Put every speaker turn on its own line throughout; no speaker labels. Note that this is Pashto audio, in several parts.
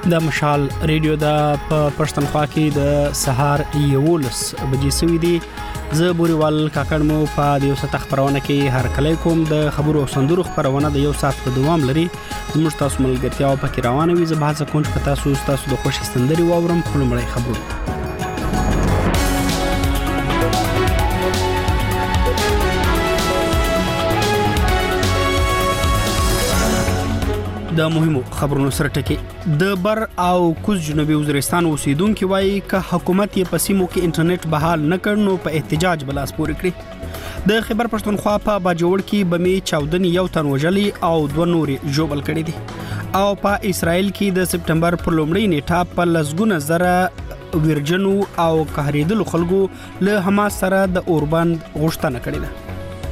د مشال ریډیو د پښتونخوا کې د سهار 11 بجې سوي دي. زه بوريوال کاکړ مو په یو ساعت خبرونه کې هر کله کوم د خبرو او سندرو خبرونه د یو ساعت په دوام لري. زموږ تاسو ملګرتیا او پکې روانه وي. زه به هڅه کوم چې تاسو د خوشي سندري واورم. خپلمړی خبرونه د مهمو خبرونو سره ټکی. د بر او کوز جنوبي وزیرستان اوسیدونکو وایي ک حکومت یې په سیمو کې انټرنیټ بحال نه کړ نو په احتجاج بلاس پورې کړی. د خیبر پښتونخوا په باجوړ کې بمي چاودنې یو تن وژلي او 2 نورې جوبل کړي دي او په اسرائیل کې د سپټمبر پر لومړۍ نیټه په لسګونه زره ورجنو او قهریدلو خلکو له حماس سره د اوربند غوښتنه کړې ده.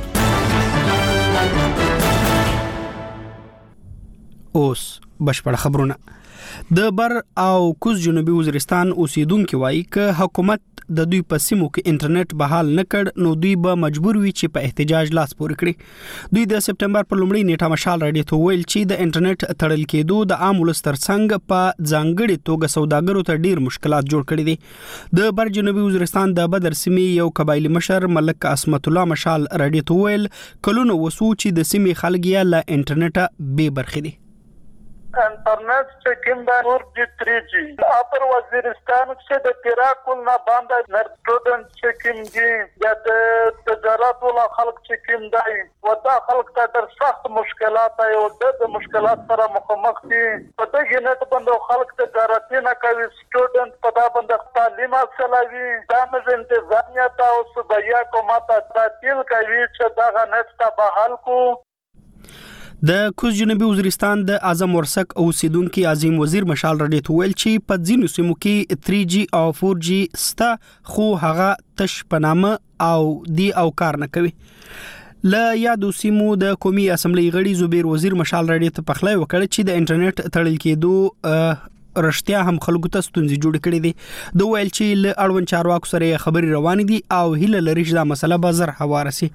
اوس بشپړ خبرونه. د بر او کوز جنوبي وزیرستان اوسیدونکو وایي ک حکومت د دوی په سیمو کې انټرنیټ بحال نه کړ نو دوی به مجبور وي چې په احتجاج لاس پورې کړي. دوی د سپټمبر پر لومړۍ نیټه مشال راډیو ته ویل چې د انټرنیټ تړل کېدو د عام ولس ترڅنګ په ځانګړي توګه سوداګرو ته ډیر مشکلات جوړ کړي دي. د بر جنوبي وزیرستان د بدر سیمې یو قبایلی مشر ملک اسمت الله مشال راډیو ته ویل کلونه وسو چې د سیمې خلک یې له انټرنیټ به برخې دي.
انټرنیټ چې کوم د 4G اپر وزیرستان کې د پیراکول نه باندې نرټودن چې کوم دي د تجارت ولا خلک چې کوم دی ودا خلک ته در سخت مشکلات او د مشکلات سره مخامخ دي. په دې نه ته باندې خلک تجارت نه کوي. سټوډنټ په دا باندې تعلیم حاصلوي. دا مې انتظامیه تاسو بیا کومه تعطیل کوي چې دا غنټ ته بحال کو.
د کوز جنوبي وزیرستان د اعظم ورسک اوسیدونکو عظیم وزیر مشال راډیو ته ویل چې په ځینو سیمو کې 3G او 4G ستا خو هغه تش پنامه او دی او کار نه کوي. ل یادو سیمو د قومي اسمبلی غړي زبیر وزیر مشال راډیو ته پخلای وکړ چې د انټرنیټ تړل کېدو رښتیا هم خلکو ته ستونزې جوړ کړې دي. د ویل چې ل اړوند چارواکو سره خبري روان دي او هله لري چې دا مسله به زر حوارسي.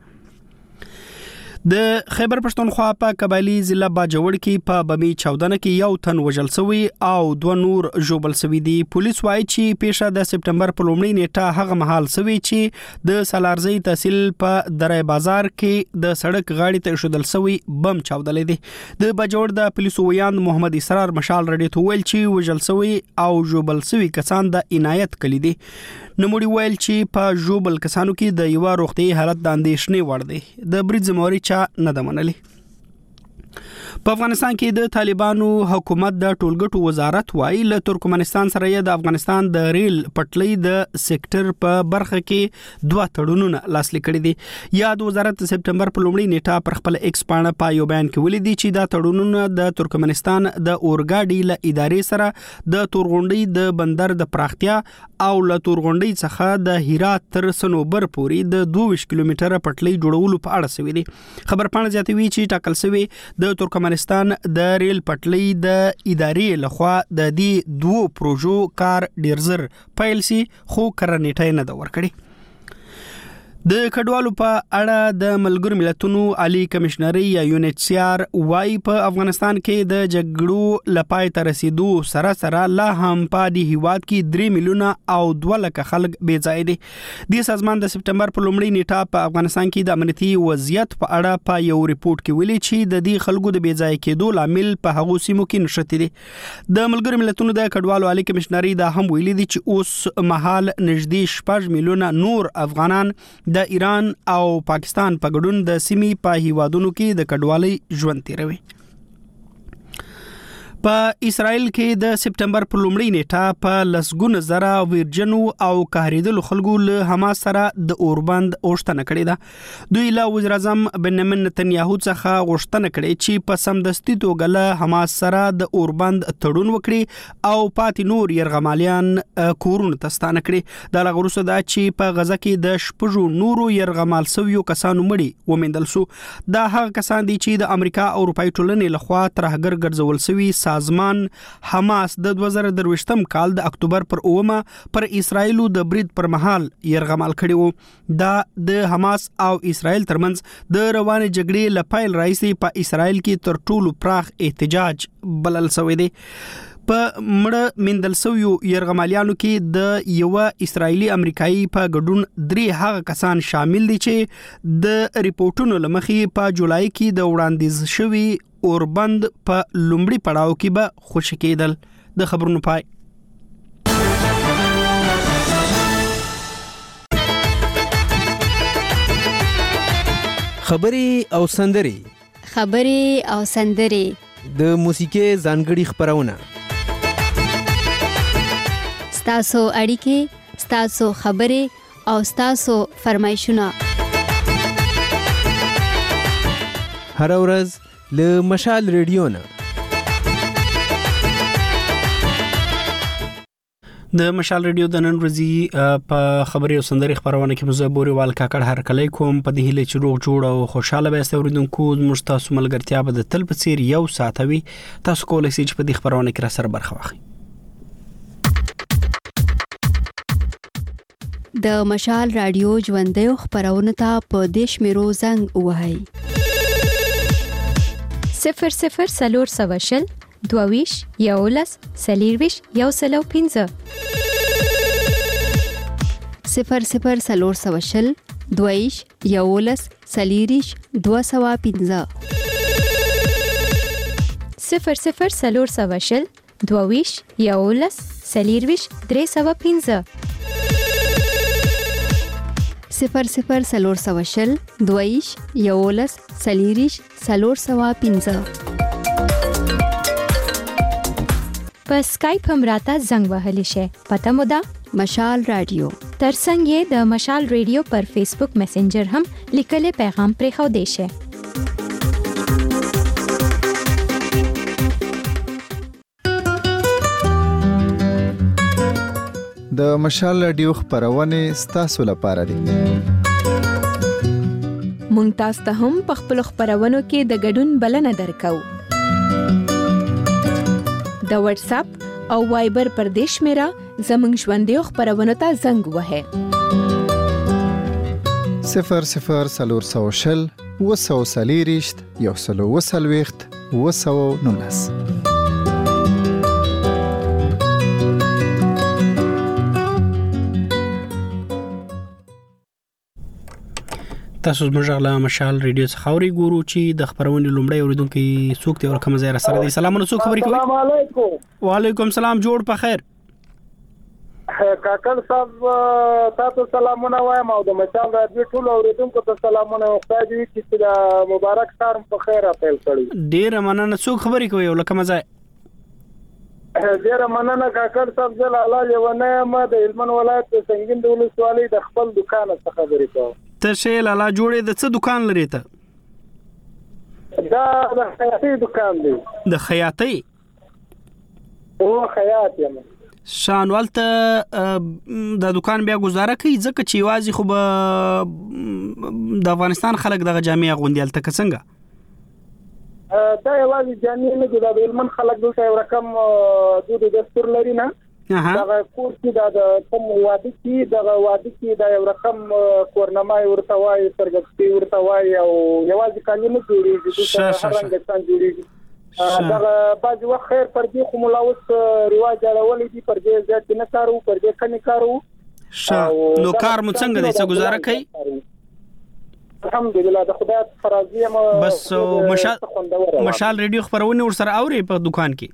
د خیبر پښتونخوا په قبایلی ضلع باجوړ کې په بمي چاودنه کې یو تن وژل شوی او 2 نور جوبل شوی دي. پولیس وایي چې پیښه د سپټمبر په لومړۍ نیټه هغه مهال شوی چې د سالارزی تحصیل په درای بازار کې د سړک غاړې ته شودل شوی بم چاودلې دي. د باجوړ د پولیسو ویاند محمد اسرار مشال راډیو ته ویل چې وژل شوی او جوبل شوی کسان د عنایت کړي دي. نموړي ویل چې په جوبل کسانو کې د یو روغتي حالت د اندېښنې وړ دی. د برید زموري چا نه د منلي. په افغانستان کې د طالبانو حکومت د ټولګټو وزارت وایي له ترکمنستان سره د افغانستان د ریل پټلۍ د سېکټر په برخه کې 2 تړونونه لاسلیک کړي دي. یاد وزارت د سپټمبر په لومړۍ نیټه پر خپل ایکس پاڼه په یو بیان کې ولیدي چې دا تړونونه د ترکمنستان د اورګاډي له ادارې سره د تورغونډۍ د بندر د پراختیا او له تورغونډۍ څخه د هرات تر سنوبر پورې د 22 کیلومتره پټلۍ جوړولو په اړه شوی دي. خبر پاڼه زیاتوي چې ټاکل شوی د ترکمنستان د ریل پټلۍ د ادارې لخوا د دې 2 پروژو کار ډیر زر پیل سي خو کرنیټای نه دا ورکړي. د کډوالو په اړه د ملګرو ملتونو عالی کمشنري یا UNHCR وايي په افغانستان کې د جګړو لپاره تر رسیدو سره لا هم په دې هیواد کې 3 میلیونه او 2 لک خلک بې ځای دي. د سازمان د سپټمبر په لومړۍ نیټه په افغانستان کې د امنیتي وضعیت په اړه په یو ریپورت کې ویلي چې د دې خلکو د بې ځای کېدو لامل په هغو سیمو کې نشته دي. د ملګرو ملتونو د کډوالو عالی کمشنري دا هم ویلي دي چې اوس مهال نږدې 6 میلیونه نور افغانان د ایران او پاکستان په ګډون د سیمې په هیوادونو کې د کډوالۍ ژوند تیروي. په اسرائیل کې د سپټمبر په لومړۍ نیټه په لسګونه زره ورجنو او قهریدلو خلکو له حماس سره د اوربند غوښتنه کړې ده. دوی له وزیر اعظم بنیامین نتنیاهو څخه غوښتنه کړې چې په سمدستي توګه له حماس سره د اوربند تړون وکړي او پاتې نور يرغمالیان کورونو ته ستانه کړي. دا لغوسه ده چې په غزه کې د شپږو نورو يرغمال شویو کسانو مړي ومندل شو. دا هغه کسان دي چې د امریکا او اروپای ټولنې لخوا ترهګر ګرځول شوی سازمان حماس د 2023م کال د اکتوبر پر 9 پر اسرائیل د برید پر مهال يرغمال کړي وو. دا د حماس او اسرائیل ترمنځ د روانې جګړې لپاره راځي په اسرائیل کې تر ټولو پراخ احتجاج بلل شوی دی. په مړه مندل سویو يرغمالیانو کې د یو اسرایلی امریکایي په ګډون 3 هغه کسان شامل دي چې د ریپورتونو لمخې په جولای کې د وړاندیز شوی اوربند په لومړي پړاو کې به خوشی کېدل. د خبرونو پای.
خبري او سندري د موسیقي ځانګړي خبرونه
ستاسو اړیکې ستاسو خبري او ستاسو فرمایشونه
هر ورځ له مشال ریډیو نه.
د مشال ریډیو د نن ورځې په خبري او سندري خبرونه کې مزبوري وال کاکړ هر کله کوم په دې هله چې روغ جوړ او خوشاله به استوریدونکو مستاسو ملګرتیا به د تل په څیر یو ساتوي. تاسو کولای شئ چې په دې خبرونه کې را سره برخه واخلئ.
د مشال رادیو ژوندۍ خبرونه ته په دیش میرو زنګ وهاي
00 22 یولس سلیرویش یو سلو 15
00 22 یولس سلیریش 215
00 22 یولس سلیرویش 315
00 22 یولس سلیریش 315
په سکایپ هم راته زنګ وهلی شي. پته مو ده
مشال رادیو.
ترڅنګ یې د مشال ریډیو پر فیسبوک میسنجر هم لیکلي پیغام پرې خو دی شي.
د مشال رادیو خبرونه ستاسو لپاره دي.
مونږ تاسو ته هم په خپل خبرونو کې د ګډون بلنه درکو. د واتس اپ او وایبر پر دیش میرا زمنګ ژوندۍ خبرونه ته زنګ وهه
00 وسوسلیریشت یو سلو وسلويخت وسو نونس.
تاسو زموږ له مشال ریډیو څخه خبري ګورو چې د خبرونې لومړی اوریدونکو څوک ته ورکه مزه را سره دي. سلامونه څوک خبري کوي؟
السلام علیکم.
وعلیکم سلام. جوړ په خیر.
کاکړ صاحب تاسو سلامونه وایم او د مشال رادیو ټول اوریدونکو ته سلامونه خدای دې چې د مبارک کار په خیر اپیل کړی.
ډیر مننه. څوک خبري کوي ولکه مزه؟
ډیر مننه کاکړ صاحب زه الله یونه ما د هلمند ولایت د سنگین د ولسوالۍ د خپل دکان څخه خبرې کوم.
ته شې لالا جوړې د څه دکان لري ته؟
دا د خیاطۍ دکان دی.
د خیاطۍ؟
او خیاط یم.
شانوال ته د دکان بیا گزاره کوي ځکه چې وازي خو به د افغانستان خلک دغه جامع غوندیل ته څنګه؟
دا یوازې جامع نه دي، د هلمند خلک دلته یو رقم دود دستور لري نه. دا کور کې د کوم واده کې دا یو رقم کورنامه ورته وایي، سرګستی ورته وایي او یوازې قانون جوړیږي چې هر رنګ څنګه جوړیږي. دا بعض وخت خیر پر دې خو ملاوس رواج اړولې دي، پر دې ځات نه کارو، پر دې کني کارو.
نو کار مو څنګه دی؟ څه گزاره کوي؟
الحمدلله د خدای فرضیه ما
بس مشال ریډیو خبرونه ور سره اوري په دکان کې.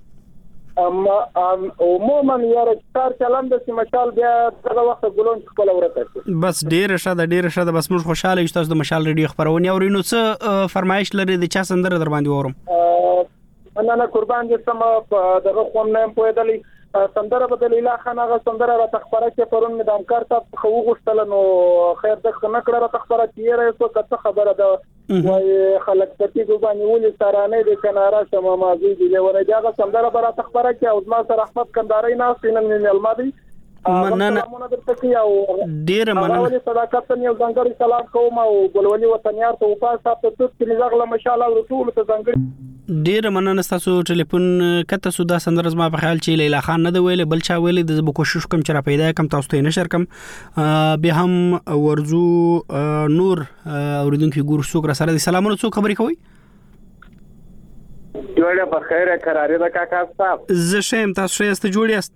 عموما یاره کار چلند چې مشال بیا دغه وخت ګلون خپل ورته.
بس ډیر ښه ده. بس موږ خوشاله یو تاسو د مشال ریډیو خبرونه اورینو. څه فرمایش لري د چا سندره در باندې اورم؟
انا قربان دې سم دغه قوم نه پوهېدلې سندره بدل اله خان هغه سندره را تخبره چې پرون مې د امکار ته خو غوښتل نو خیر د خنه کړه را تخبره چې راځو کته خبره ده وای خلک پتی ګوبانی ولې سارانه د کنارا سم مازی دی له ورجاغه سندره برا تخبره چې او ما سره احمد کنداري نه سینن من الماضي مننه
ډیر مننه.
صداقت یو ځانګړي سلام کوم او ګلولي وطنيار ته وفاسه ته چې زغله مشاله ورټول ته ځانګړي
ډیر مننه. تاسو ټلیفون کته سودا سندره زما په خیال چې لیلا خان نه دی ویل بل چا ویل د کوشش کوم چې را پیدا کم تاسو ته نشر کم به هم ورزو نور اوریدونکو ګور څوک را سره دي. سلامونه څوک خبرې کوي؟
جوړه په خیره قرارې ده کاکا صاحب.
زه شیم تاسو یاست جوړ یاست؟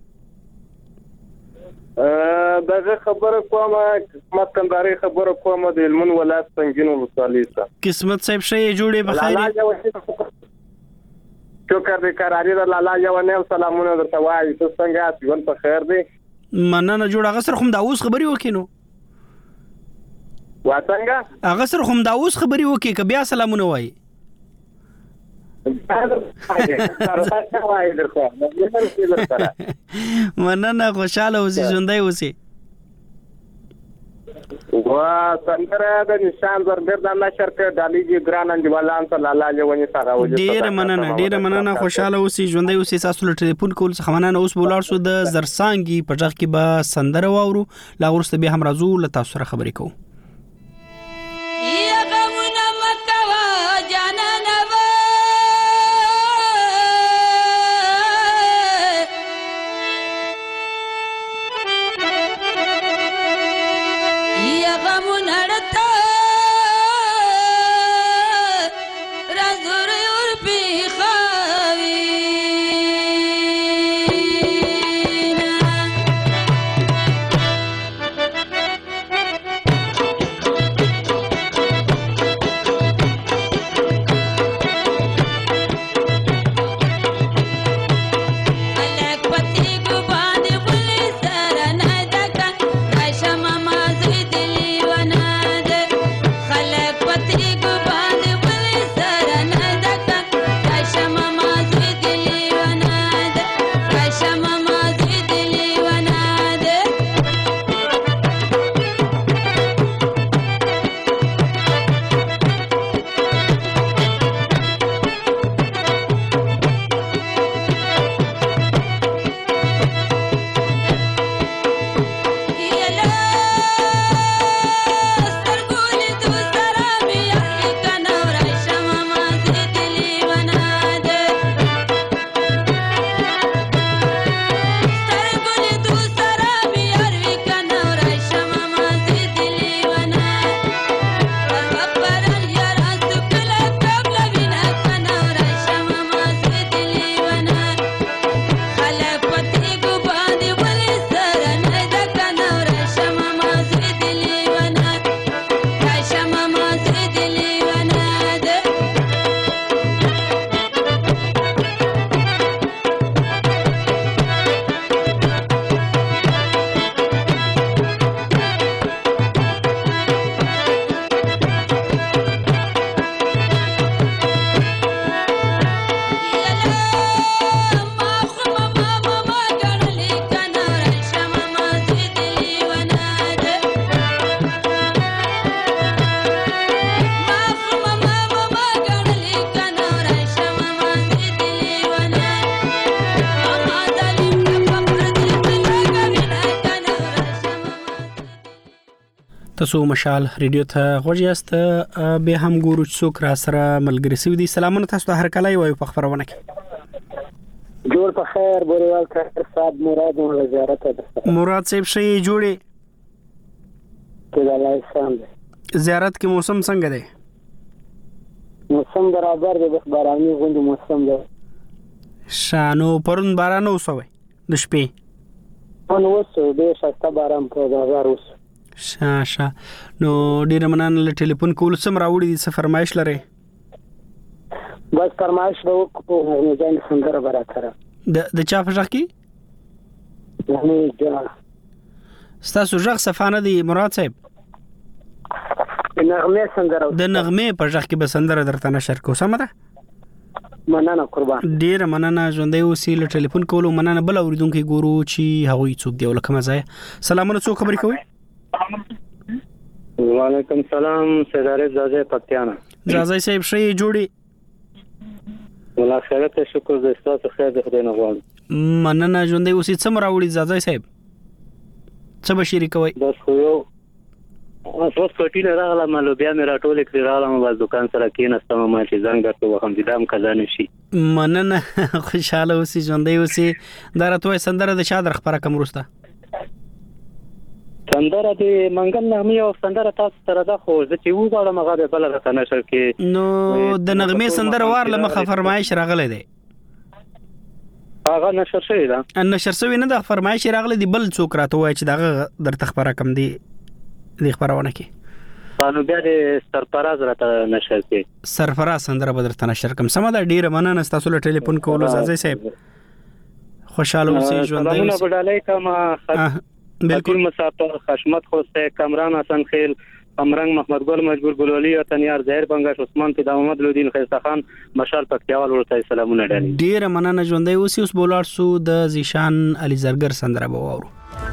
دغه خبره کومه مکنداري خبره کومه د هلمند ولایت سنگین ولسوالۍ څخه.
قسمت صاحب شې جوړې بخیر.
شکر دې قرارې ده لالا یو نه سلامونه درته وایي. ته څنګه ژوند په خیر دی؟
مننه جوړ. هغه سره کوم دا اوس خبري وکینو
وا څنګه
هغه سره کوم دا اوس خبري وکي ک بیا سلامونه وایي. مننه خوشاله اوسې ژوندۍ اوسې.
وا څنګه د نشان زرګر د نشر کې داليږي ګران انډیوالان ته لالا جوونی سره وځي.
ډیر مننه خوشاله اوسې ژوندۍ اوسې. تاسو له ټلیفون کول څخه مننه. اوس بولار شو د زرسانګي په ځخ کې به سندره واورو. لا ورسته به هم راځو له تاسو سره خبرې کوو. تاسو مشال ریډیو ته غوږ یاست. به هم ګورو چې څوک را سره ملګری سوي دي. سلامونه تاسو ته هر کله وایو په خبرونه کې.
جوړ په خیر بوریوال صاحب مراد ول زیارت ده.
مراد صاحب شي جوړي
کله لای سم ده.
زیارت کې موسم څنګه دی؟
موسم برابر دی بس باراني غوندي موسم ده.
شانو پرون باران وسوي د شپې.
نو وسو به شاسته باران په بازار وسو.
شاشه نو ډیر مننه له ټلیفون کول سم راوړي دي. څه فرمایش لري؟
بس فرمایش وکړو نو ځان څنګه برابر
د چا په ځخ کې
نه جوړ
ستاسو ځخ صفانه دي مراد صاحب.
نغمه سندره
د نغمه په ځخ کې به سندره درته نشر کو. سم ده
مننه قربان.
ډیر مننه ژوندۍ اوسې. له ټلیفون کولو مننه. بل اوریدونکو ګورو چې هغوی څوک دی ولکه مزه. سلامونه څوک خبرې کوي؟
وعلیکم سلام سیداره زازه پکتیانا.
زازه صاحب شي جوړي
ولا خیرت شکر د استاد خیر د خدای نه غواړم.
مننه ژوندۍ اوسې. څه مراوړي زازه صاحب؟ څه بشری کوي؟
بس خو یو اوس کټینه راغله مالو بیا مې راټول کړی راغلم بس دکان سره کېناستم ما چې زنګ درته وخم دي دام کزان شي.
مننه خوشاله اوسې ژوندۍ اوسې. دا راته سندره د چا در خبره کوم روسته
سندره د منګل نغمه او سندره تاسو سره ده خو چې و غواړم هغه به بل راته نشر کې
نو د نغمه سندره وار لمخه فرمایش راغله دی
هغه نشر شوی ده
نشر شوی نه د فرمایش راغله دی بل څوک راته وای چې دغه درته خبره کم دی د خبرونه کې
قانون بیا د سرفراز راته نشر کې
سرفراز سندره به درته نشر کم سم دا ډیره مننه تاسو له ټلیفون کولو زازي صاحب خوشاله اوسئ ژوند دی
سلامونه بدلای کما
بالکل
مسافر خشمت خوسته کامران حسن خیل امرنګ محمد ګل مجبور ګلولي او تنیار ظاهر بنگش عثمان پیدا محمد لودین خیسته خان مشال پکتیاوال ورته سلامونه ډالي
ډیر مننه ژوند دی اوس بولار سو د زیشان علي زرګر سندره بوورو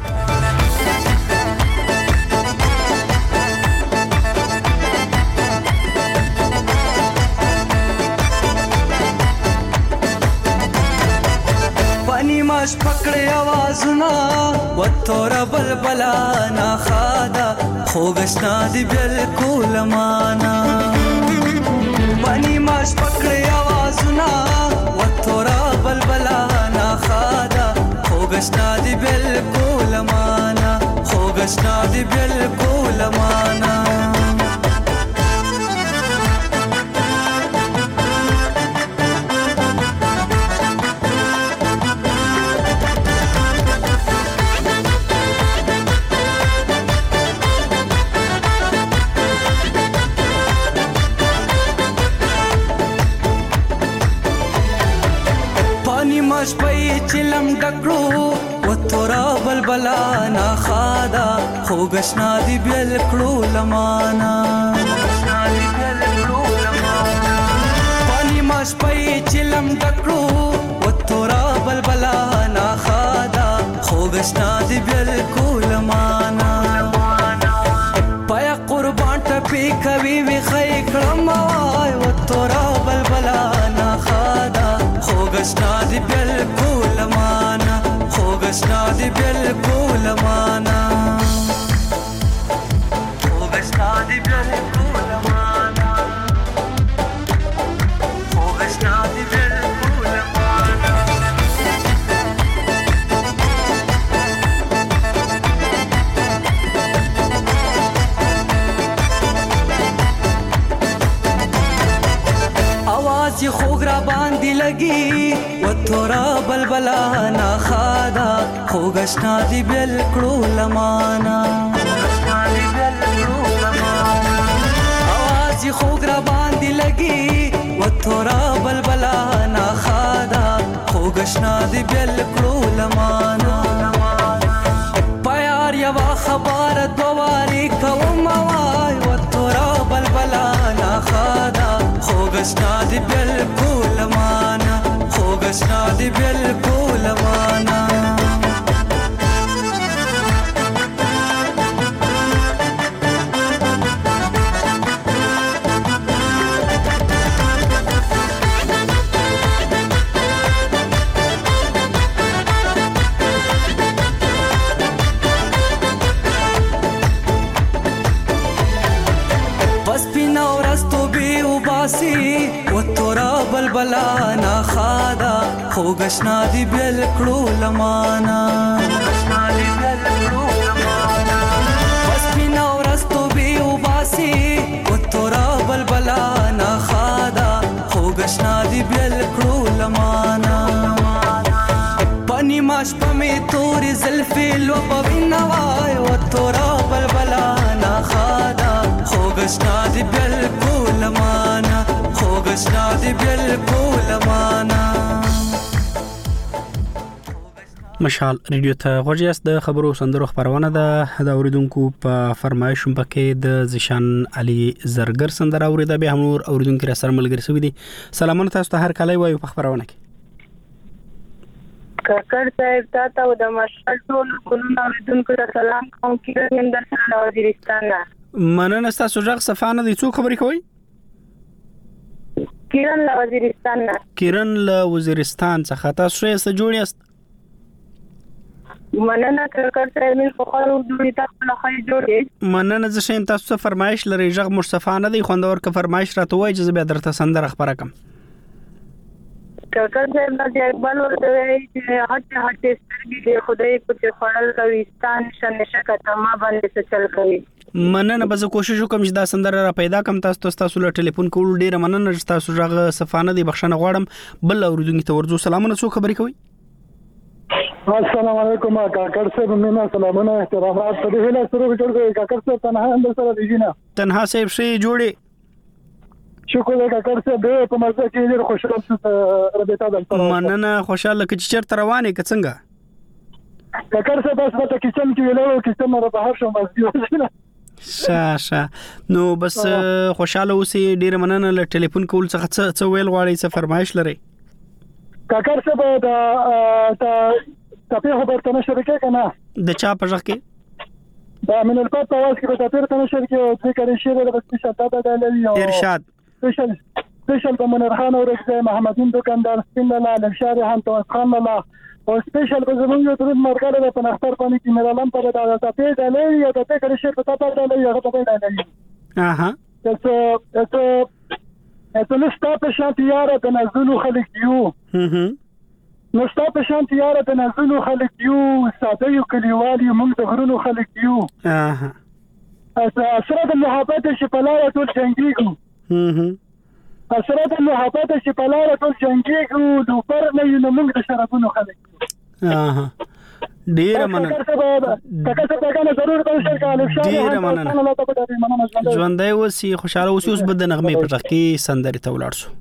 ماش پکړې आवाजونه وتور بلبلا نا خادا خوګشنا دی بالکل معنا بني ماش پکړې आवाजونه وتور بلبلا نا خادا خوګشنا دی بالکل معنا خوګشنا دی بالکل معنا ماش پي چلم ډکړو وتورا بلبلا نا خادا خوګشنا دی بالکل لمانا پاني ماش پي چلم ډکړو وتورا بلبلا نا خادا خوګشنا دی بالکل لمانا پیا قربان ټپي کوي وي خي کړم وای وتورا بلبلا نا خادا خوګشنا دی بالکل معنا خوګشنا دی بالکل معنا خوګشنا دی بالکل معنا خوګشنا دی بالکل معنا आवाज خوګ را باندې لګي وتورا بلبلا نا خادا خوګشنا دی بالکل لمانا आवाज خوګ را باندې لګي وتورا بلبلا نا خادا خوګشنا دی بالکل لمانا پیار یوا خبر دواري کوم وای وتورا بلبلا نا خادا خوګشنا دی بالکل معنا خوګشنا دی بالکل معنا وتورا بلبلا نا خادا خوګشنا دی بالکل معنا بس بنا ورستو بي وباسي وتورا بلبلا نا خادا خوګشنا دی بالکل معنا پني ماش پمي توري زلفي لو پوينوای وتورا بلبلا نا خادا خوګشنا دی بالکل معنا خوګشنا دی بالکل معنا
مشال ریډیو ته غوړیاست د خبرو سندرو خبرونه ده د اوریدونکو په فرمایشم پکې د زیشان علي زرګر سندره اوریدا به همور اوریدونکو را سره ملګری سوي دي سلامونه تاسو ته هر کله وایو په خبرونه کې
ککړ صاحب تاسو د مشال ټول ګلونه اوریدونکو ته سلام کوم کیرن در سره وزیرستان
مننه تاسو ځخ صفانه دي څو خبرې کوي
کیرن له وزیرستان څخه تاسو څه جوړیاست مننه ککړ صاحب مې په خاطر دوی تاسو له خیر جوړې
مننه زه شین تاسو فرمایش لري ځخ مصطفانه دي خوندور ک فرمایش راته وای چې زه به درته سندره خبره کوم
کاکړ صاحب د اقبال ورته وایي چې هټه هټه سترګې د خدای په چې خړل کوي ستان نشه کته ما باندې څه چل کوي.
مننه به زه کوشش وکم چې دا سندره را پیدا کم. تاسو له ټلیفون کول ډیره مننه. تاسو راغه صفانه دی بخښنه غواړم. بل اوریدونکو ته ورزو سلامونه. څو خبرې کوي؟
السلام علیکم کاکړ صاحب. مینا سلامونه احترامات. په دې له سره وګورئ کاکړ صاحب تنها هم سره دیږي. تنها صاحب شي جوړي. شکر کاکړ صاحب په مزه کې ډیر خوشاله څه رابطه ده. مننه. خوشاله کې چیرته روانه کې څنګه؟ کاکړ صاحب بس په کچن کې ویلو کې څنګه را بهر شوم بس. شا نو بس خوشاله اوسئ. ډیر مننه. له ټلیفون کول څخه څه ویل غواړئ؟ څه فرمایش لرئ؟ کاکړ صاحب دا په خبر ته نشر کې کنه د چا په ځخ کې دا من الپات په واس کې په تاسو ته نشر کې او څه کړی شی د بس شاته دا لوي ارشاد سپیشل د منرخان او رضا محمدین دکاندار سپین لاله لشاري هم توس خان الله او سپیشل په زمونږ یو درود مرګاله په نختر باندې کې مېرالم په دا تاسو ته لوي او ته کړی شی په تاسو ته لوي هغه په دا لوي. اته نو ستاسو شانتي یاره د نزولو خلک یو. نو ستاسو شانتي یاره د نزولو خلک یو. ساده یو کلیوالي موږ د غرونو خلک یو. اسره د محبت شپلاله ټول جنگيګو. اسره د محبت شپلاله ټول جنگيګو. دو پر نه یو موږ د شرابونو خلک یو. ډیر مننه. تاسو ته کنه ضرور به شرکت ډیر مننه. ژوندۍ اوسئ خوشاله اوسئ. اوس بد نغمه پر تختی سندري ته ولاړ شو.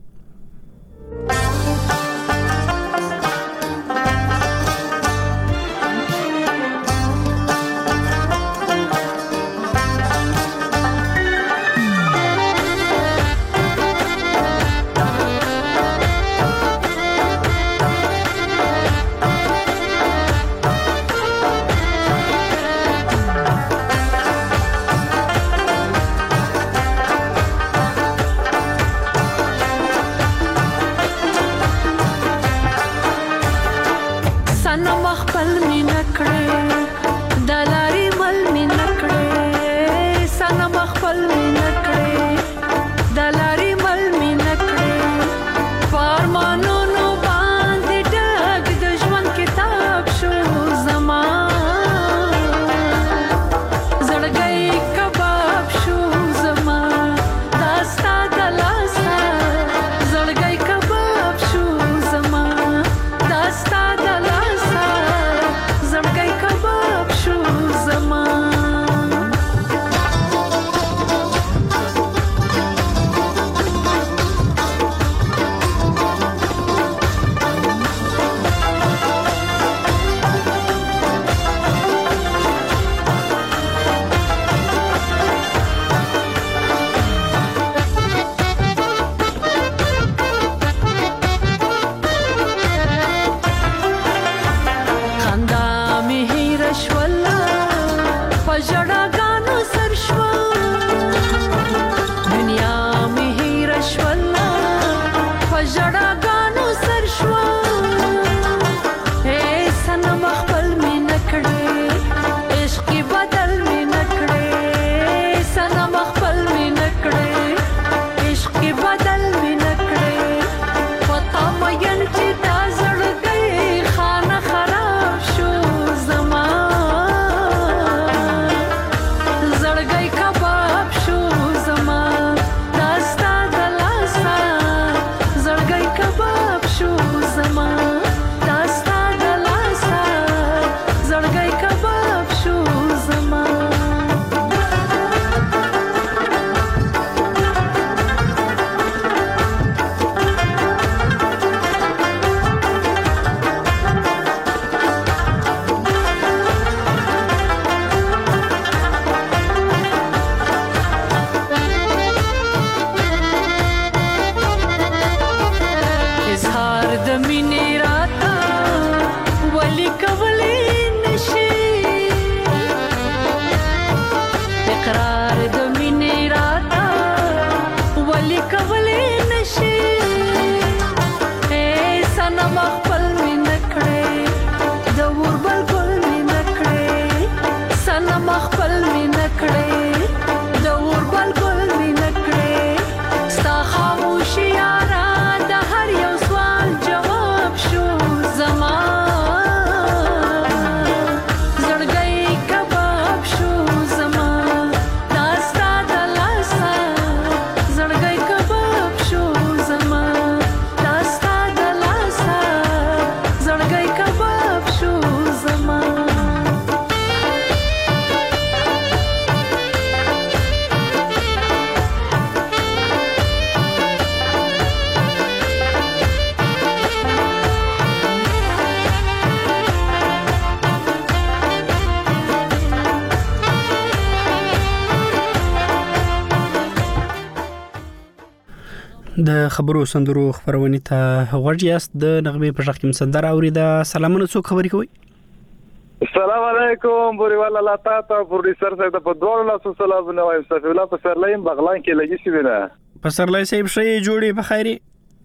د خبرو سندرو خبرونې ته غوږ یاست د نغمې په ژغ کې مسندر اوریدا. سلامونه، څوک خبرې کوي؟
السلام علیکم بوریوال الله تعالی پروډوسر صاحب په دوه لاسو سلامونه وایم. صفی الله په سرلایم بغلان کې لګی شي نه
په سرلای صاحب شي جوړي په خیري.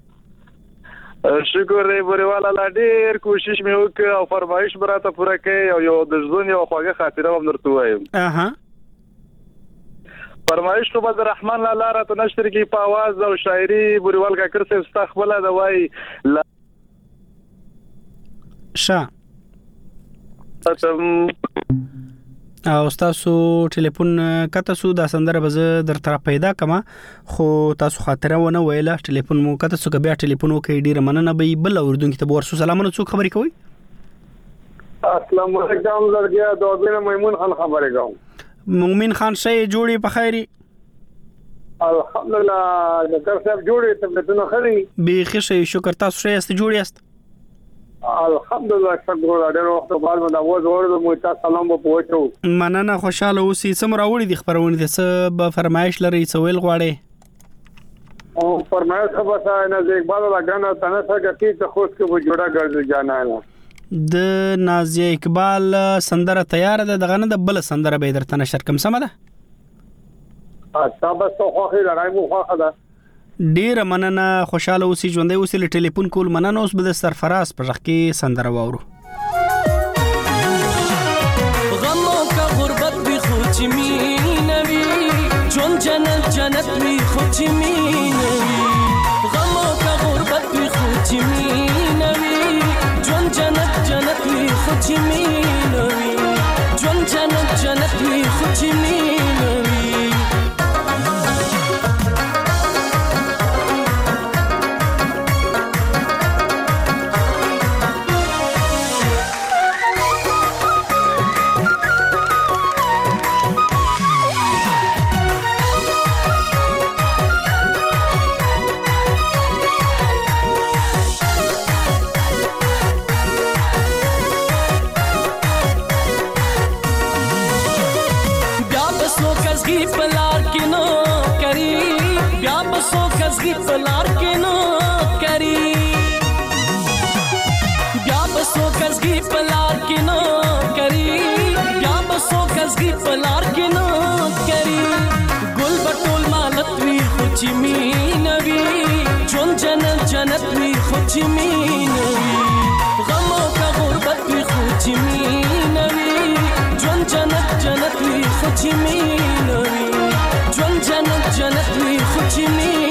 شکر دی بوریوال الله، ډیر کوشش مې وکړ او فرمایش براته پوره کړ او یو د ژوند یو خوږه خاطره هم درته وایم. فرمایش کو بد رحمان الله راته نشر کی په आवाज او شاعري بوریوال کا کر صاحب استقبال دا وای
شا او تاسو ټلیفون کته سو د سندره به در طرف پیدا کما خو تاسو خاطره ونه ویله ټلیفون مو کته سو بیا ټلیفون وکي ډیر مننه به بل اوردون کې ته ورسو. سلامونه، څوک خبرې کوي؟
السلام علیکم لرګیا دوبینه میمون خان خبرې کوم.
مومن خان شي جوړي په خیري؟
الحمدلله ډاکټر صاحب جوړي ته خري
به خشه شکر. تاسو شي است جوړي است؟
الحمدلله شکر ډېر وخت بعد ما د وځور مو ته سلام په پوښتو.
مننه، خوشاله اوسئ. سم راوړي دي خبرونه دي څه به فرمایش لري څه ویل غواړي؟
او فرمایش خبره نه زه اقبال لګانا تنه څنګه کی ته خوش کې و جوړه ګرځي جانا نه
د نازیه اقبال سندره تیار ده دغه نه د بل سندره به درته نشر کوم. سم ده؟
تاسو خو خو لړای مو خو ده.
ډیر مننه، خوشاله اوسئ، ژوندۍ اوسئ. له ټلیفون کول مننه. اوس به د سرفراز په ژغ کې سندره واورو.
غمو کا غربت بھی خوچ مینوی جون جنت جنت بھی خوچ مینوی. غمو کا غربت بھی خوچ مینوی جون جنت جنت بھی خوچ مینوی. جون جنت جنت بھی خوچ مینوی. غی پلار کې نو کری بیا بسو کزګي پلار کې نو کری بیا بسو کزګي پلار کې نو کری. ګل بټول مالت وی خوچ مینوي جون جنت جنت وی خوچ مینوي. غمو کا غربت وی خوچ مینوي جون جنت جنت وی خوچ مینوي. جون جنت جنت وی خوچ مینوي.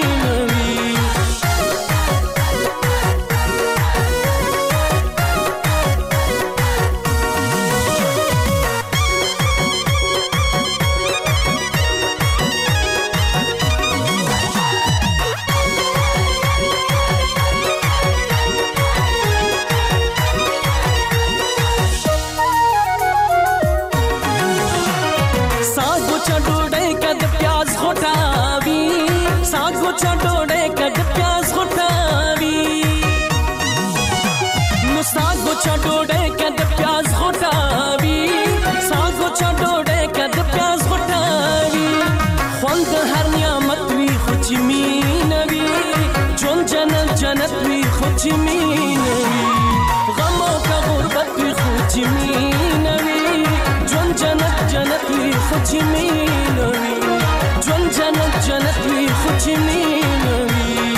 جنت وی خوچ مینوي. غمو کا غربت وی خوچ مینوي جون جنت جنت وی خوچ مینوي. جون جنت جنت وی خوچ مینوي.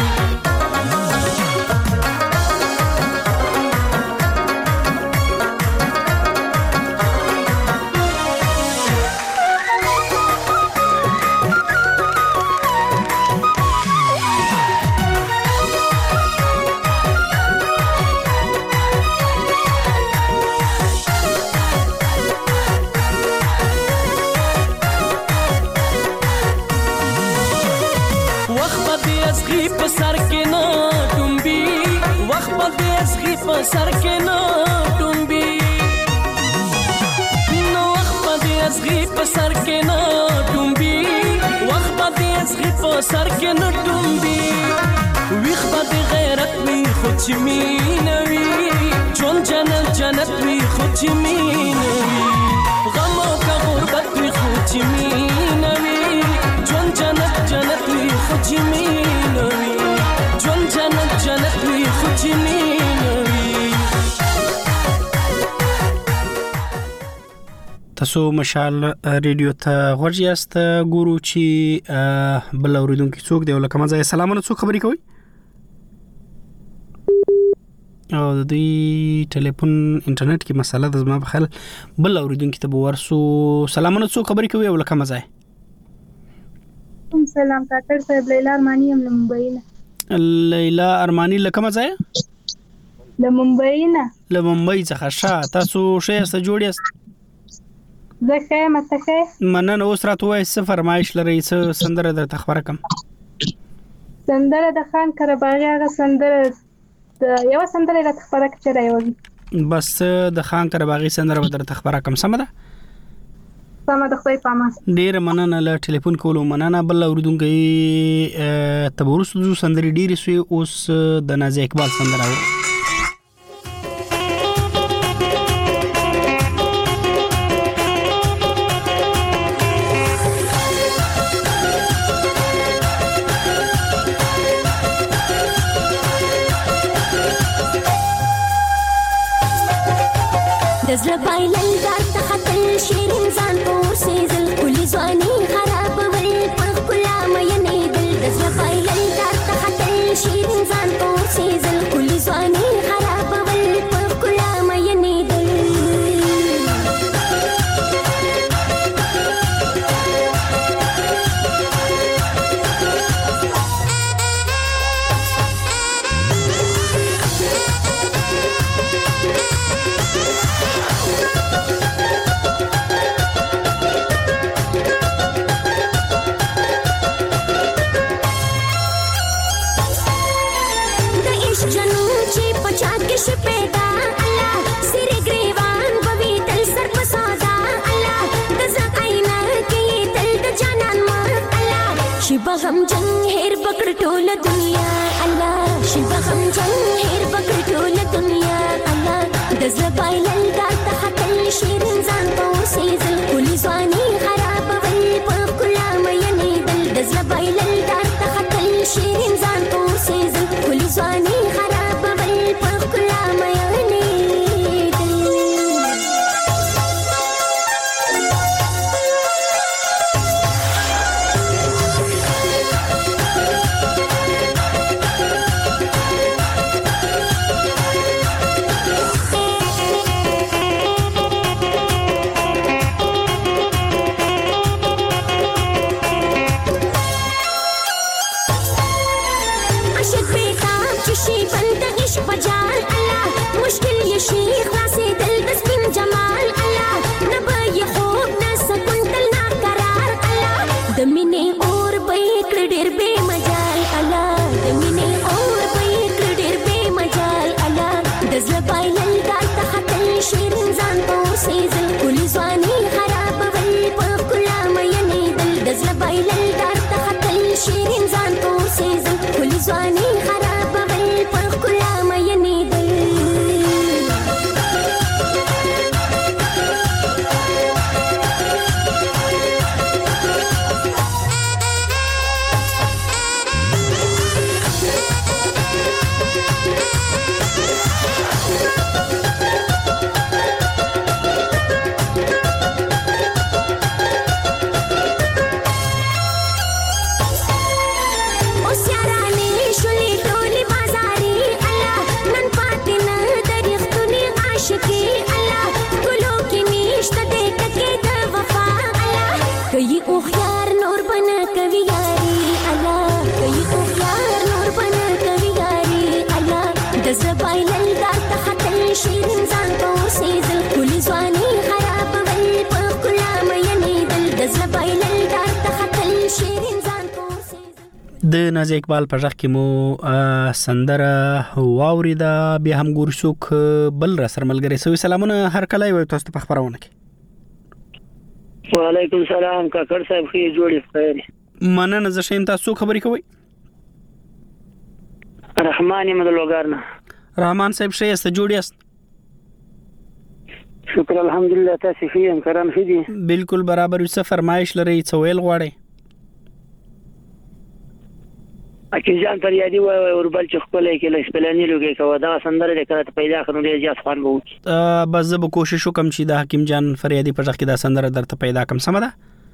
سر کې نو ټومبي نو وخت په ازغي په سر کې نو ټومبي وخت په ازغي په سر کې نو ټومبي. ویخ په غیرت وی خوچ مینوي جون جنت جنت وی خوچ مینوي. غمو کا غربت وی خوچ مینوي جون جنت جنت وی خوچ مینوي.
تاسو مشال ریډیو ته ورجاست ګورو چې بل اوریدونکو څوک دی ولکه مزه سلام علیکم څوک خبرې کوي او د دې ټلیفون انټرنیټ کې مسله د زما په خیال بل اوریدونکو ته ورسو سلام علیکم څوک خبرې کوي ولکه مزه
سلام کاکر صاحب لیلا ارمانی ام ممبئی نه
لیلا ارمانی لکه مزه
د ممبئی نه
له ممبئی څخه شاه تاسو شه است جوړیاست
زه مته
مننه اوس راته وای څه فرمایش لري څه سندره درته خبره کوم
سندره د خان قرباغي هغه سندره یو سندره د خبره کچره یو
بس د خان قرباغي سندره درته خبره کوم سم ده
سم د خپل پامه
ډیر مننه له ټلیفون کولو مننه بل اوریدونکو تبورس د سندري ډیر سوی اوس د نازي اقبال سندره
دزل بايلل دار تختل شيرين زان پور سيزل كل زواني خراب ول پخ كلا ميني دل دزل بايلل دار تختل شيرين زان پور سيزل كل زواني خراب ول پخ كلا ميني دل شپیدا الله سری گریوان بوي تل سر په سودا الله د زقینا کې تل د جانان مور الله شي بغم جنگ هر پکړ ټول دنیا الله شي بغم جنگ هر پکړ ټول دنیا الله د زبایلل دا تختل شیرین ځان په سیزل کلی ځواني خراب ول په کلا مې دل د زبایلل دا تختل شیرین ځان په سیزل کلی ځواني خراب ول په کلا
د نازي اقبال په ځخ کې مو سندره واوریدا بیا هم ګورشوک بل را سره ملګری سوي سلامونه هر کله وي تاسو ته خبرونه کې
وعلیکم السلام کاکر صاحب خیر جوړی خیر
مننه زه شیم تاسو خبرې کوي
رحمان احمد لوګارنا
رحمان صاحب شې است جوړیاست
شکر الحمدلله تاسو ښه یم کرام ښه دي
بالکل برابر څه فرمایش لري څه ویل غواړي
اکی جان فریادي و اوربل چې خپل کې له سپلانی لوګي کوي دا سندره د کړه پیدا کړو ډیر ځات خوان وو.
بس زه به کوشش وکم چې د حکیم جان فریادي په ځخ کې دا سندره درته پیدا کم. سم ده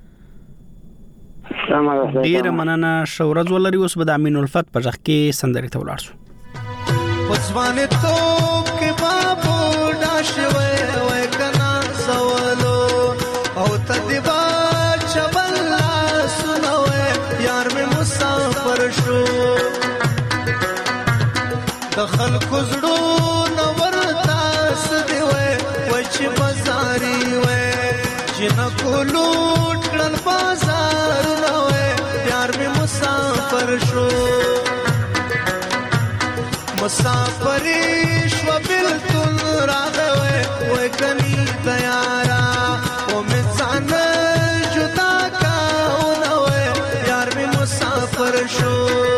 ډیر مننه. شورز ولري. اوس به د امین الفت په ځخ کې سندره ته ولاړ شو.
وسوانه تو کې بابو داشوي وای کنا سوالو او تدبا چبل سنوي یار مې مسافر شو دخل کوزړو نور تاس دی وای چې بازاري وای جن کو لوټل بازار نو یار مې مسافر شو مسافری شو بلتون راغوي وای کني تیارا او مې ځان جدا کاونه وای یار مې مسافر شو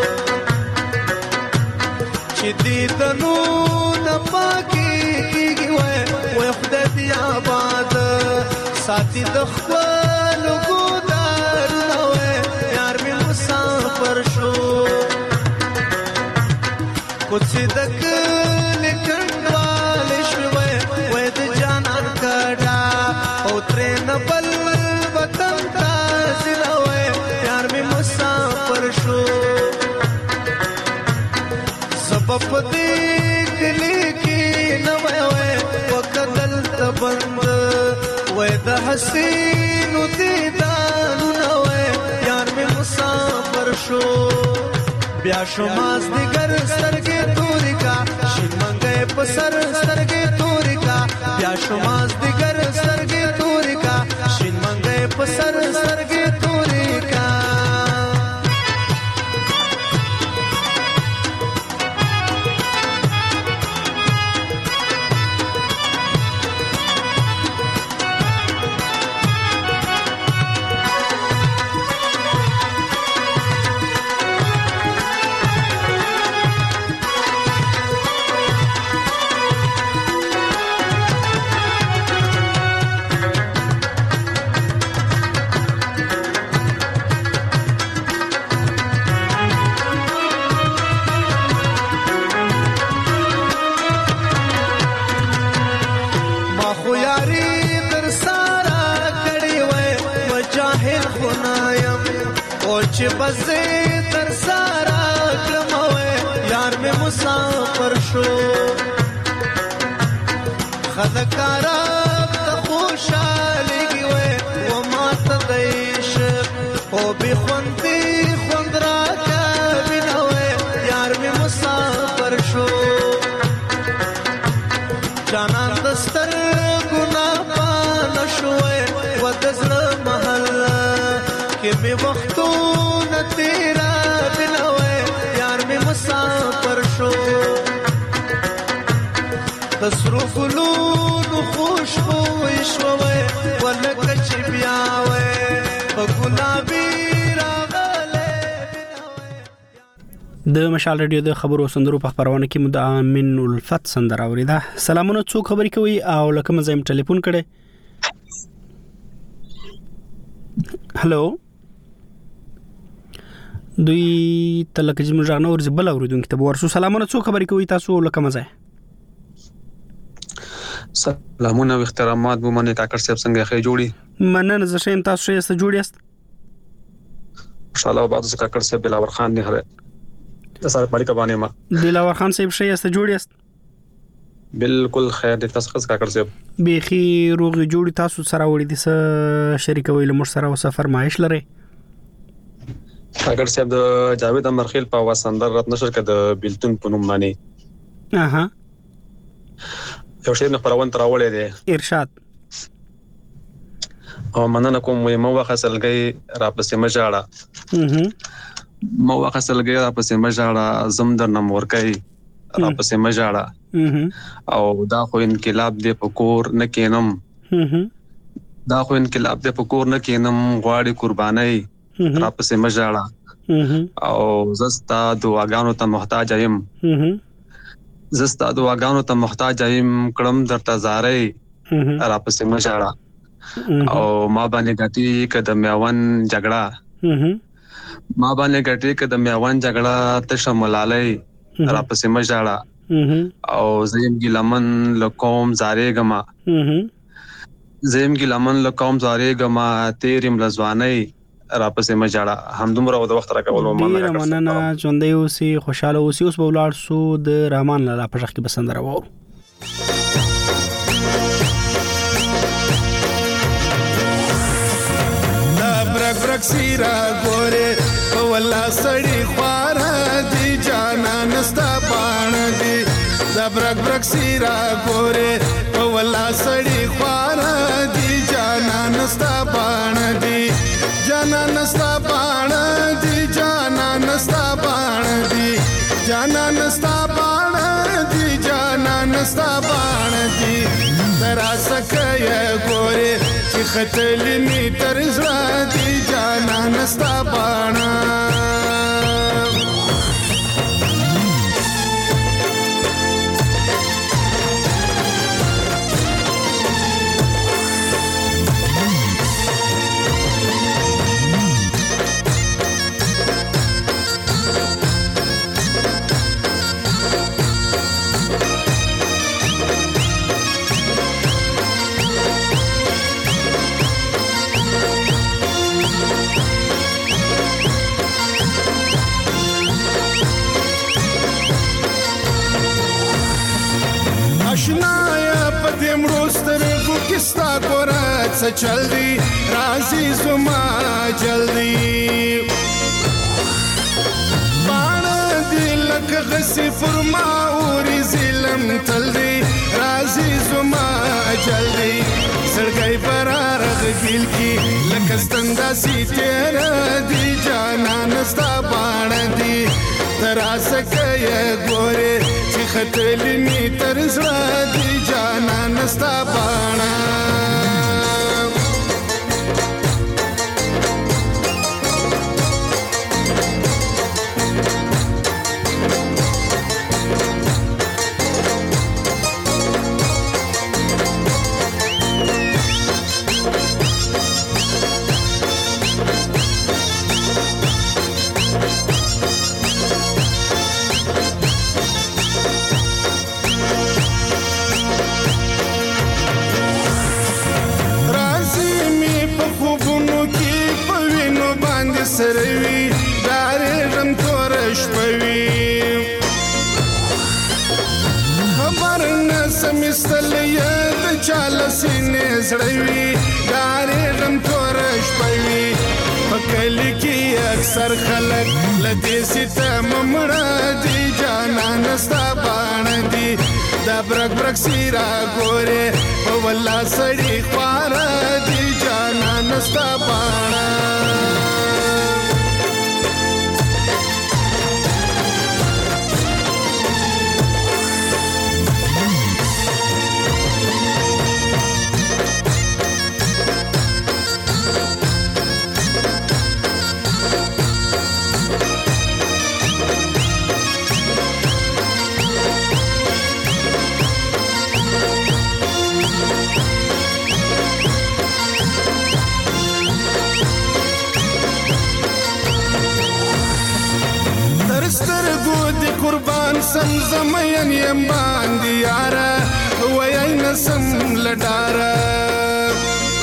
چې دې تنو نه پاکي کیږي وای خدای دې آباد ساتي د خپل ګودار نو یار مې مسافر شو कुछ दक लिखवाल शवे वैद जानन कड़ा उतरे न बल वतन का जिलवे यार में मुसाफर शो सबब देख लेके न वे वकदल तबंद वैद हसीन दीदान न वे यार में मुसाफर शो بیا شماز دیگر سترګې تورې کا شین منګې په سر سترګې تورې کا بیا شماز دیگر سترګې تورې کا شین منګې په سر سترګې تورې کا چې بزې تر سارا کلموي یار مې مسافر شو خلکارا ته خوشالي وي و ما ته دیش او به خوندي خوندرا کا بنوي یار مې مسافر شو جانان دستر ګنا پان شوي و دزل محل کې مې وختو تیرا بنوي یار مې مسافر شو تصرف لون خوشبو شوي ولکه چې بیا وي په ګلابي راغله
د مشال رادیو د خبرو سندرو په خبرونه کې مد امین الفت سندره اوریدا. سلامونه څوک خبرې کوي او لکه مزایم ټلیفون کړي. هلو دوی تلکه چې موږ نه ورځ بل اوریدونکو ته ورسو. سلامونه څوک خبرې کوي تاسو لکه مزه.
سلامونه او احترامات بو منه کاکر صاحب څنګه خې جوړي
مننه زه شیم تاسو یې ست جوړی است
ان شاء الله بعد کاکر صاحب دلاور خان نه هره سره پړی کبانه ما
دلاور خان صاحب شې است جوړی است
بالکل خیر د تاسو کاکر صاحب
بيخي روغ جوړی تاسو سره وړي د شریکوي له مر سره او سفر مایش لري.
کاکر صاحب د جاوید امرخیل په وسندر رات نشر کې د بلتون په نوم باندې
اها
یو شی نه پرون تراولې دي
ارشاد
او مننه کوم مو واخه سلګي را پسې مجاړه مو واخه سلګي را پسې مجاړه زم در نمور کوي را پسې مجاړه او دا خو انقلاب دی په کور نه کینم دا خو انقلاب دی په کور نه کینم غواړي قرباني را پسې مجاړه او زستا دعاګانو ته محتاج یم زستا دعاګانو ته محتاج یم کړم درته زارې را پسې مجاړه او ما باندې غټي قدم یاون جګړه ما باندې ګټې کې د میوان جګړه تشه ملالۍ را پسې مجاړه او زیم ګلمن لقوم زارې گما زیم ګلمن لقوم زارې گما تیرم لزواني را پسې مجاړه همدومره د وخت راکولو
مننه ژوندۍ اوسې خوشاله اوسې. اوس به ولاړ سو د رحمان لالا په ځخ کې بسندره وو.
برک سیرا ګوره ولا سړی خواره دی جانان ستا پان دی دا برک سیرا ګوره ولا سړی خواره دی جانان ستا پان دی جانان ستا پان دی جانان ستا پان دی جانان ستا پان دی جانان ستا پان دی ترا سکه ګوره چې خطلنی تر زړه دی جانان ستا باڼه کستا ګورات څه چل دی راځي زما جلدی باڼه دی لکه غسی فرما اوري ظلم تل دی راځي زما جلدی سړګي برار غیل کی لکه ستندا سی تیر دی جانان ستا باڼه دی ترا سکه ګوره چې خطلنی تر زړه دی جانان ستا باڼه سروي دارې رم تورش پوي خبر نه سمستل یې د چال سینې سړوي دارې رم تورش پوي پکل کې اکثر خلک لدې ستم مړه دي جانان ستا باڼه دي دا برک سیرا ګوره ولا سړی خواره دي جانان ستا باڼه قربان سم یم باندې یاره وای نسم لډاره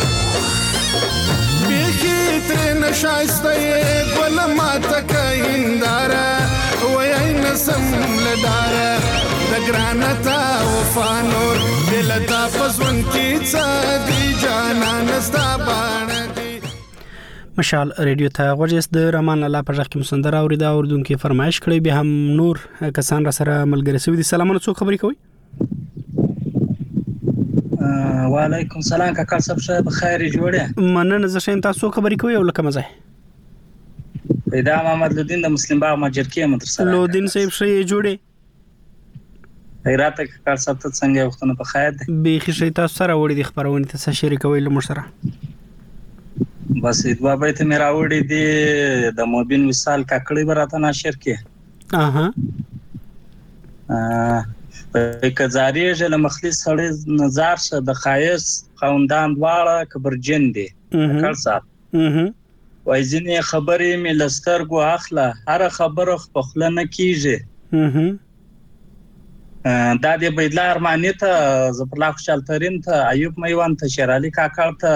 بیخي تر نشایسته ګل ماته کینداره وای نسم لډاره د ګرانتا وفانور دل تا پسون کی څه دی جانان ستا باڼه
مشال ریډیو ته غوږیس د رحمان الله پر ځخ کې مسندره اوریدا اوردونکو فرمایش کړی به هم نور کسان را سره ملګری سوي دي. سلامونه څوک خبرې کوي؟
وعلیکم سلام کاکا صاحب شه بخیر جوړه
مننه زه شین تاسو خبرې کوي او لکه مزه
پیدا محمد لودین د مسلم باغ ماجرکیه مدرسه
لودین صاحب شه جوړه
خیرات کاکا صاحب ته څنګه وختونه په خیر دي
به خې تاسو سره وړي د خبرونه ته شریکوي له مشره
بس ادوا به ته میرا وړي دي د موبین وصال کاکړی براته ناشر کې په کزاري جل مخلص سړی نظر شه د خایس خوندان دواړه کبرجن دي کال صاحب وای ځینې خبرې مې لسترګو اخله هر خبره په خله نه کیږي دا د بيدلا ارمانی ته زپلا خوشالترین ته ایوب میوان ته شیرالي کاکړ ته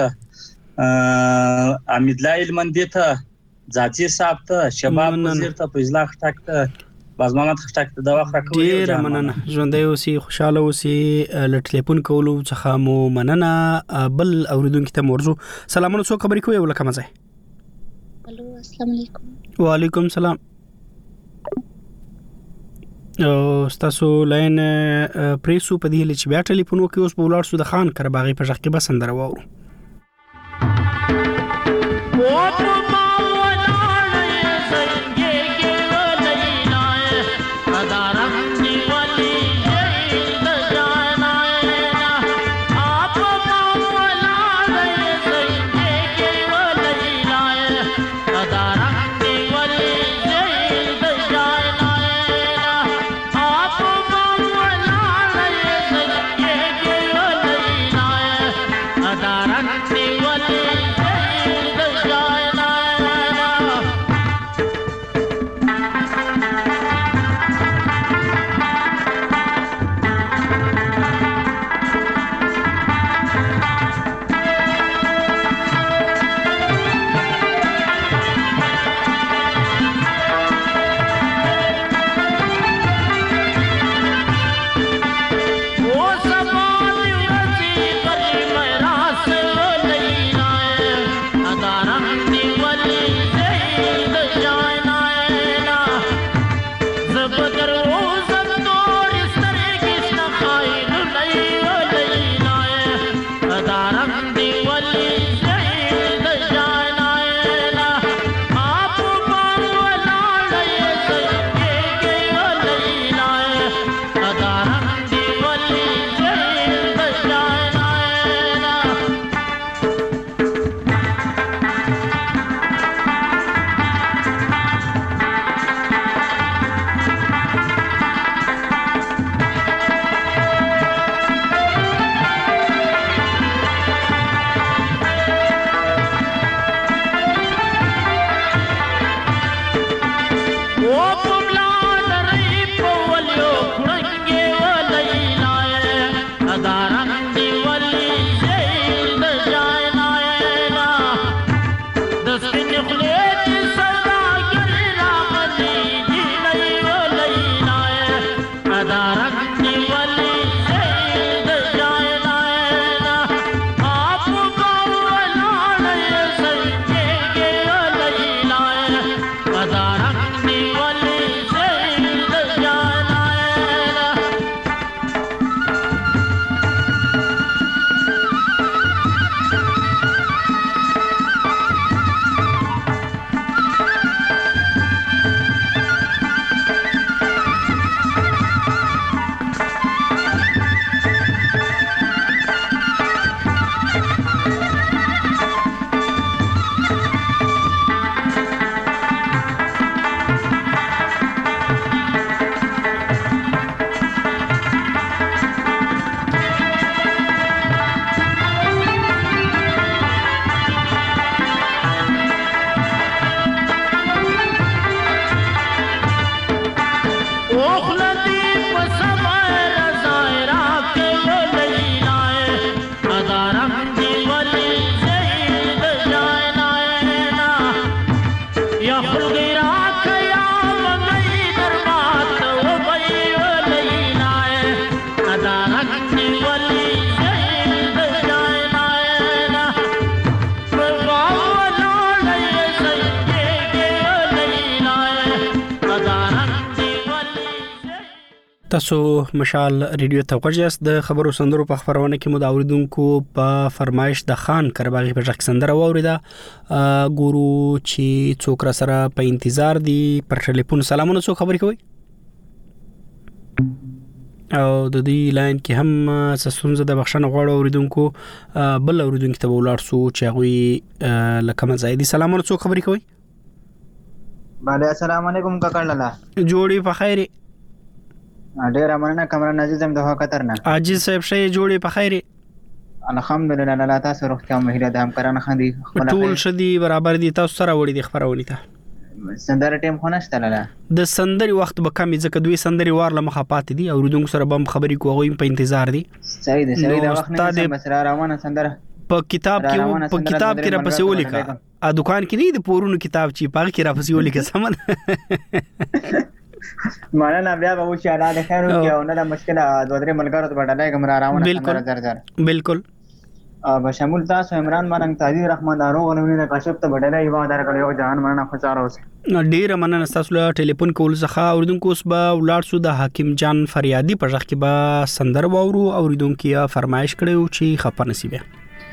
امیدلا علمندی ته ځاځي صاحب ته شباب وزیر ته فیضلا خټک ته باز محمد خټک ته دا وخت راکوي
ډیر مننه ژوندۍ اوسې خوشاله اوسې لټلیفون کولو څخه مو مننه بل اوریدونکو ته موضوع سلامونه څو خبرې کوي ولکه مزه
الو السلام علیکم
وعلیکم السلام تاسو لاین پریسو په دې چې بیا ټلیفون وکي اوس په ولار سو د خان کرباغي په ځخ کې بس اندر وورو تاسو مشال ریډیو ته وګورئ د خبرو سندرو په خبرونه کې مو د اوریدونکو په فرمایش د خان کرباغي په ځخ سندره ووریده ګورو چې څوک را سره په انتظار دي پر ټلیفون سلامونه څو خبرې کوي او د دې لاین کې هم سسونزه د بخښنه غواړو اوریدونکو بل اوریدونکو ته ولار سو چې هغه لکه مزایدي سلامونه څو خبرې کوي
باندې السلام علیکم کاکړ لاله
جوړي په خیر
ډیر مننه کمران عزیز هم د هو قطر نه
عاجز صاحب شې جوړي په خیر
الحمدلله الله تاسو روغتیا مهیره د همکارانو خاندي
ټول شدي برابر دي تاسو سره وړي د خبرونه ته
سندره ټیم خو نشته لاله
د سندري وخت به کم ځکه دوی سندري وار لمخه پاتې دي او ردونکو سره بم خبري کوغوي په انتظار دي
صحیح ده وخت نه مسره روانه سندره
په کتاب کې را پسې ولیکه ا دکان کې نه د پورونو کتاب چې پاګه کې را پسې ولیکه سمن
مانه بیا به و چې اړه ده خیر او نه د مشکله دوه درې ملګرو ته وړاندې کوم را روانه سندره بالکل بشمول تاسو عمران ماننګ تاجی رحمان دارو غنونه کاشف ته بدله یو دار کړو جهان مرنا خساره اوس
ډیر مننه تاسو له ټلیفون کول څخه اوردونکو اوس به ولاړ شو د حکیم جان فریادي په ځخ کې به سندر وورو اوردونکو فرمایش کړو چې خپه نصیبه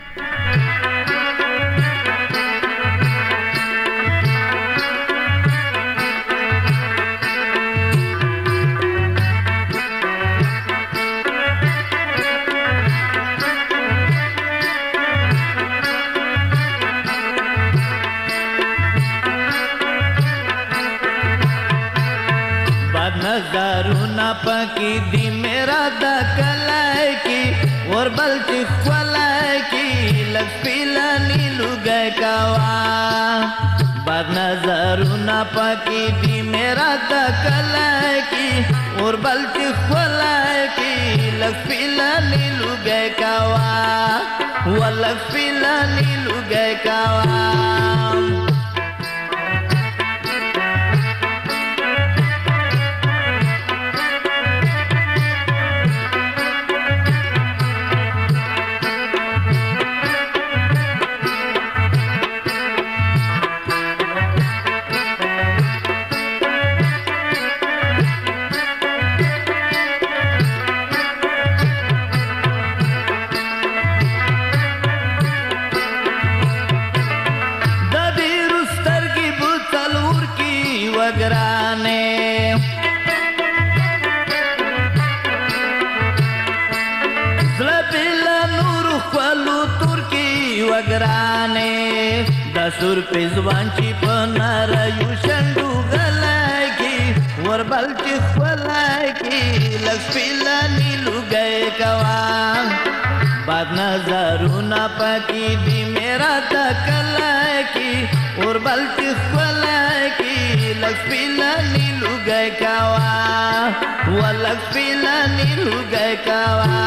नजरुना पकी दी मेरा दकलाय की और बल्कि खलाय की लखपीला नीलू गए कावा बद नजरुना पकी दी मेरा दकलाय की और बल्कि खलाय की लखपीला नीलू गए कावा वो लखपीला नीलू गए कावा सुर पिजवांची पनार युशंडू गलायकी वर बलची फलायकी लक्ष्मीला नीलू गए कवा बाद नजरू ना पकी दी मेरा तकलायकी वर बलची फलायकी लक्ष्मीला नीलू गए कवा व लक्ष्मीला नीलू गए कवा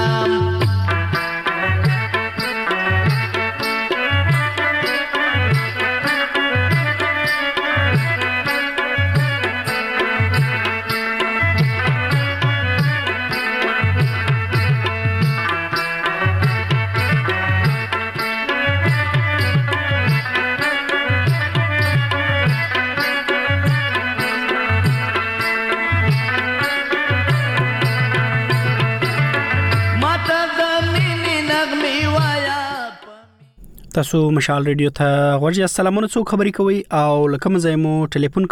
تاسو مشال ریډیو ته ورځي السلامونه څو خبري کوي او لکه مزایمو ټلیفون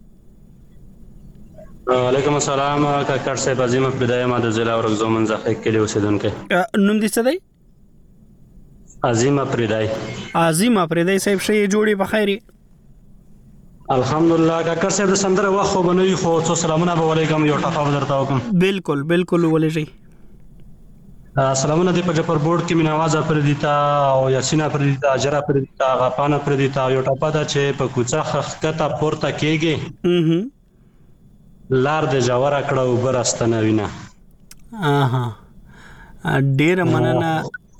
کړي
وعلیکم السلام کاکړ صاحب عظیم بدايه ما د ضلع ورغزو منځخه کې اوسیدونکو
نوم دې څه دی
عظیم پردای صاحب شي جوړي په خیري الحمدلله کاکړ صاحب د سندره واخو بنوي خو څو سلامونه به علیکم یو ټاپه درته وکم
بالکل ولېږي
سلامونه دی په جپر بورډ کې مینوازه پر دیتا او یاسینا پر دیتا اجرا پر دیتا غپانه پر دیتا یو ټاپه دا چې په کوڅه خخته پورته کېږي لار د جوړه کړو برستنه وینا
ډیر مننه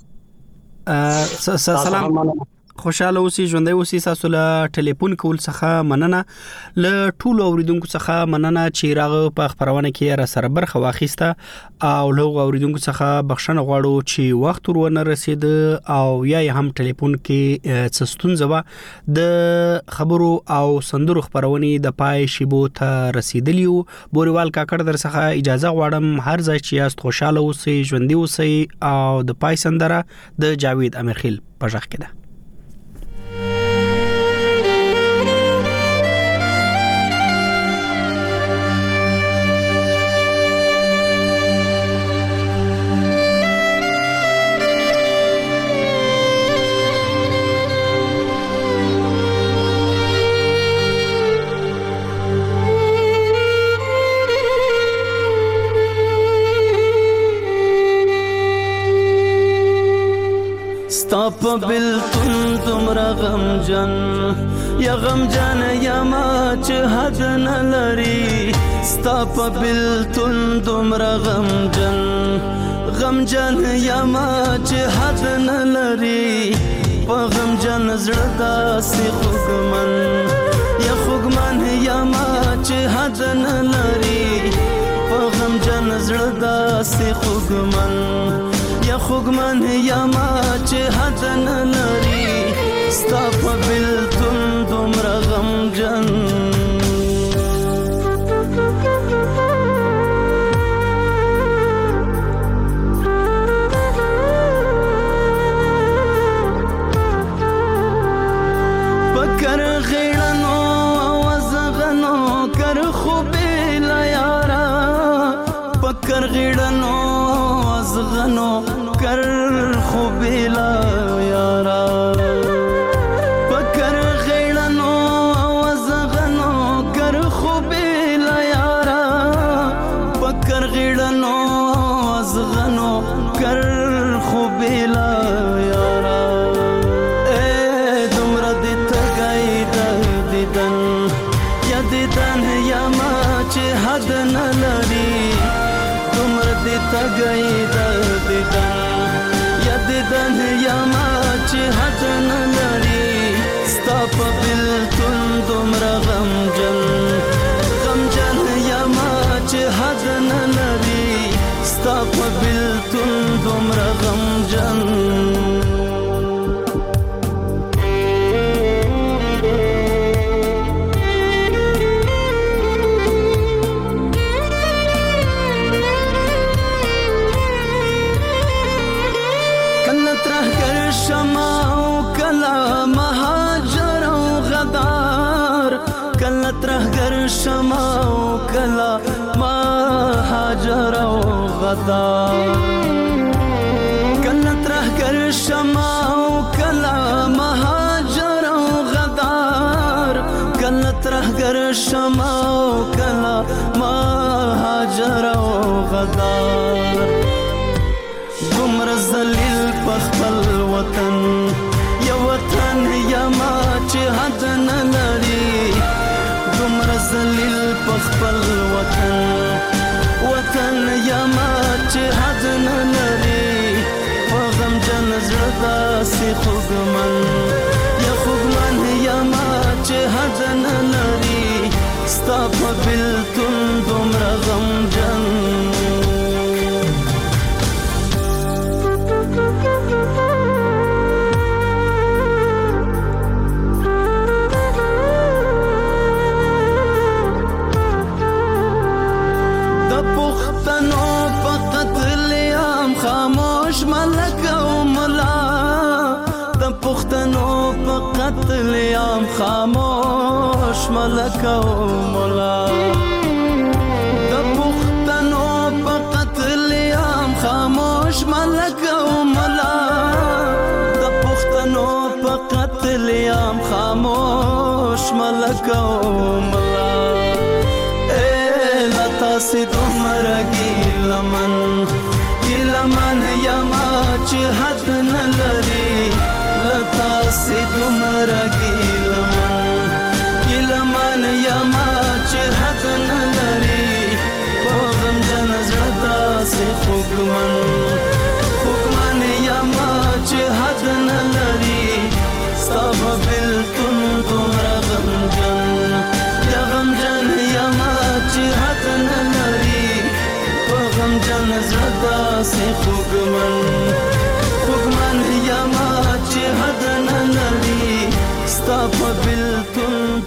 سلام خوشاله اوسې ژوندۍ اوسې تاسو له ټلیفون کول څخه مننه له ټولو اوریدونکو څخه مننه چې راغ په خبرونه کې را سره برخه واخیسته او له اوریدونکو څخه بخښنه غواړو چې وخت ورونه رسید او یا هم ټلیفون کې څه ستونزه و د خبرو او سندرو خبرونه د پای شیبو ته رسیدلیو بوریوال کاکړ در څخه اجازه غواړم هر ځای چې یاست خوشاله اوسئ ژوندۍ اوسئ او د پای سندره د جاوید امیرخیل په ځخ کې ده
بلتون دومره غمجن یا غمجن یما چې حد نه لري ستا په بلتون دومره غمجن یما چې حد نه لري په غمجن زړه داسې خوږمن یا خوږمن یما چې حد نه لري په غمجن زړه داسې خوږمن یا خوږمن یما چې حد نه لري ستا په بلتون دومره غمجن پکر غیړنو وزغنو کر خوبې لا یارا پکر غیړنو وزغنو کر خوبې لا یارا پکر غیړنو وزغنو کر خوبې لا یارا پکر غیړنو وزغنو کر خوبې لا یارا دیدن یما چې حد نه لري دومره دې تګی د دیدن یا دیدن یما چې حد نه لري ستا په بلتون دومره غمجن یما چې حد نه لري ستا په بلتون دومره غمجن شمع و کلا مهاجر و غدار کلت ره گر شمع و کلا مهاجر و غدار کلت ره گر شمع و کلا مهاجر و غدار گمر ذلیل پخپل وطن یا وطن یما چې حد نه لري دومره ذلیل پخپل وطن یما چې حد نه لري په غمجن زړه داسې خوږمن یا خوږمن یما چې حد نه لري ستا په بلتون دومره غمجن خاموش ملک او ملا د پښتنو په قتل عام خاموش ملک او ملا د پښتنو په قتل عام خاموش ملک او ملا د پښتنو په قتل عام خاموش ملک او ملا لتا سي دومره ګیلمن یما چې حد نه لري لتا سي دومره ګیلمن یما چې حد نه لري په غمجن زړه داسې خوږمن یما چې حد نه لري ستا په بلتون دومره غمجن یما چې حد نه لري په غمجن زړه داسې خوږمن